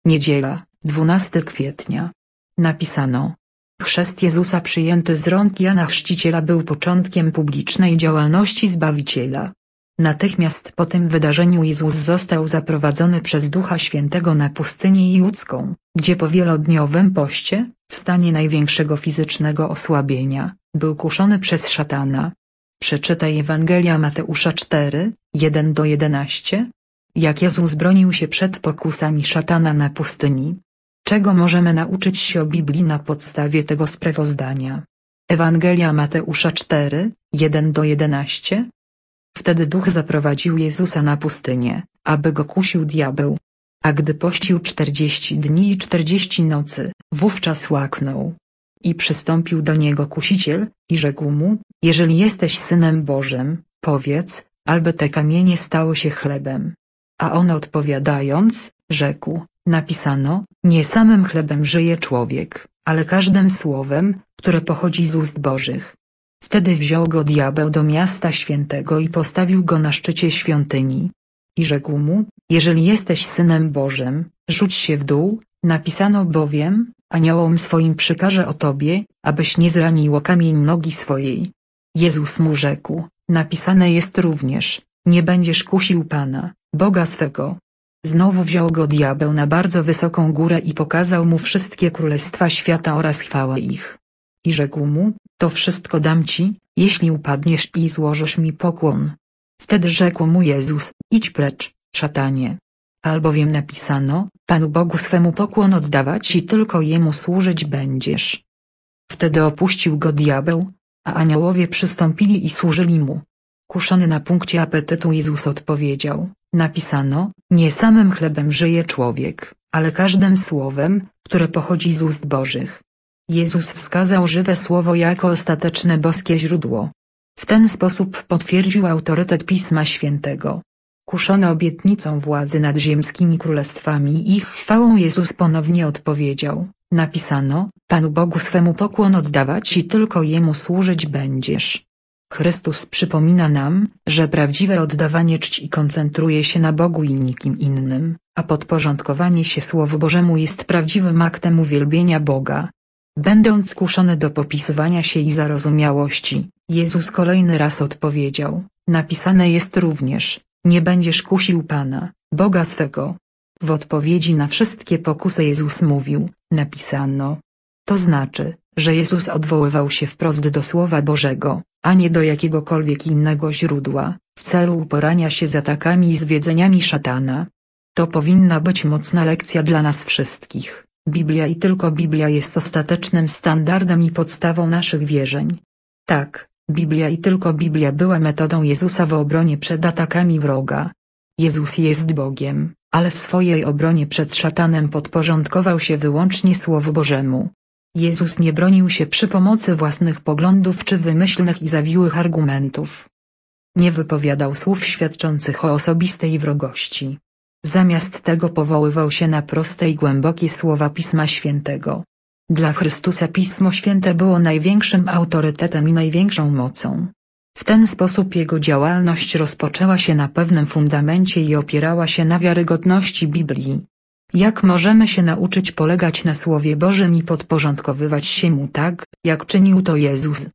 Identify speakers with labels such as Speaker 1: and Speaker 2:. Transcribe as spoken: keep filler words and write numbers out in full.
Speaker 1: Niedziela, dwunastego kwietnia. Napisano: Chrzest Jezusa przyjęty z rąk Jana Chrzciciela był początkiem publicznej działalności Zbawiciela. Natychmiast po tym wydarzeniu Jezus został zaprowadzony przez Ducha Świętego na pustynię judzką, gdzie po wielodniowym poście, w stanie największego fizycznego osłabienia, był kuszony przez szatana. Przeczytaj Ewangelia Mateusza cztery, jeden do jedenastu. Jak Jezus bronił się przed pokusami szatana na pustyni. Czego możemy nauczyć się o Biblii na podstawie tego sprawozdania? Ewangelia Mateusza cztery, jeden do jedenastu. Wtedy Duch zaprowadził Jezusa na pustynię, aby go kusił diabeł. A gdy pościł czterdzieści dni i czterdzieści nocy, wówczas łaknął. I przystąpił do niego kusiciel, i rzekł mu: Jeżeli jesteś Synem Bożym, powiedz, albo te kamienie stały się chlebem. A on odpowiadając, rzekł: Napisano, nie samym chlebem żyje człowiek, ale każdym słowem, które pochodzi z ust Bożych. Wtedy wziął go diabeł do miasta świętego i postawił go na szczycie świątyni. I rzekł mu: Jeżeli jesteś Synem Bożym, rzuć się w dół, napisano bowiem, aniołom swoim przykaże o tobie, abyś nie zraniło kamień nogi swojej. Jezus mu rzekł: Napisane jest również, nie będziesz kusił Pana, Boga swego. Znowu wziął go diabeł na bardzo wysoką górę i pokazał mu wszystkie królestwa świata oraz chwałę ich. I rzekł mu: To wszystko dam ci, jeśli upadniesz i złożysz mi pokłon. Wtedy rzekł mu Jezus: Idź precz, szatanie. Albowiem napisano, Panu Bogu swemu pokłon oddawać i tylko Jemu służyć będziesz. Wtedy opuścił go diabeł, a aniołowie przystąpili i służyli mu. Kuszony na punkcie apetytu Jezus odpowiedział: Napisano, nie samym chlebem żyje człowiek, ale każdym słowem, które pochodzi z ust Bożych. Jezus wskazał żywe słowo jako ostateczne boskie źródło. W ten sposób potwierdził autorytet Pisma Świętego. Kuszony obietnicą władzy nad ziemskimi królestwami i ich chwałą Jezus ponownie odpowiedział: Napisano, Panu Bogu swemu pokłon oddawać i tylko Jemu służyć będziesz. Chrystus przypomina nam, że prawdziwe oddawanie czci koncentruje się na Bogu i nikim innym, a podporządkowanie się Słowu Bożemu jest prawdziwym aktem uwielbienia Boga. Będąc kuszony do popisywania się i zarozumiałości, Jezus kolejny raz odpowiedział: Napisane jest również, nie będziesz kusił Pana, Boga swego. W odpowiedzi na wszystkie pokusy Jezus mówił: Napisano. To znaczy, że Jezus odwoływał się wprost do Słowa Bożego, a nie do jakiegokolwiek innego źródła, w celu uporania się z atakami i zwiedzeniami szatana. To powinna być mocna lekcja dla nas wszystkich. Biblia i tylko Biblia jest ostatecznym standardem i podstawą naszych wierzeń. Tak, Biblia i tylko Biblia była metodą Jezusa w obronie przed atakami wroga. Jezus jest Bogiem, ale w swojej obronie przed szatanem podporządkował się wyłącznie Słowu Bożemu. Jezus nie bronił się przy pomocy własnych poglądów czy wymyślnych i zawiłych argumentów. Nie wypowiadał słów świadczących o osobistej wrogości. Zamiast tego powoływał się na proste i głębokie słowa Pisma Świętego. Dla Chrystusa Pismo Święte było największym autorytetem i największą mocą. W ten sposób jego działalność rozpoczęła się na pewnym fundamencie i opierała się na wiarygodności Biblii. Jak możemy się nauczyć polegać na Słowie Bożym i podporządkowywać się Mu tak, jak czynił to Jezus?